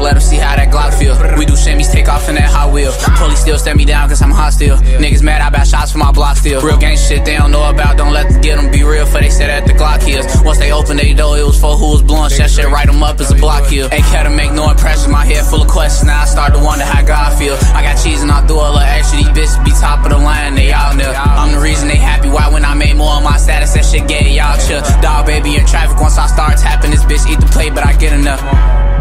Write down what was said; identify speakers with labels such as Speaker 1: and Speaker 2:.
Speaker 1: let them see how that Glock feel. We do shimmies, take off in that Hot Wheel. Police still step me down cause I'm hostile. Niggas mad, I bout shots for my block still. Real gang shit they don't know about, don't let them get them be real for they said at the Glock heels. Once they opened they door, it was for who was blowing. That shit right them up as a block heel. Ain't care to make no impression, my head full of questions. Now I start to wonder how God feel. I got cheese and I do a little extra, these bitches be top of the line, they out there. I'm the reason they happy, why when I made more on my status, that shit gay, y'all chill. Dog baby in traffic, once I start tapping this bitch, eat the plate, but I get enough.